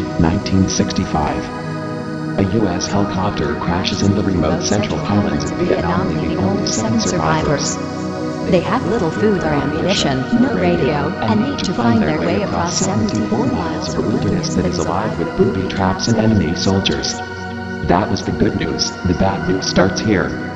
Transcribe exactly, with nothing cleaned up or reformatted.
nineteen sixty-five. A U S helicopter crashes in the remote central highlands of Vietnam, leaving only seven survivors. They have little food or ammunition, no radio, and need to find their way across seventy-four miles of wilderness that is alive with booby traps and enemy soldiers. That was the good news. The bad news starts here.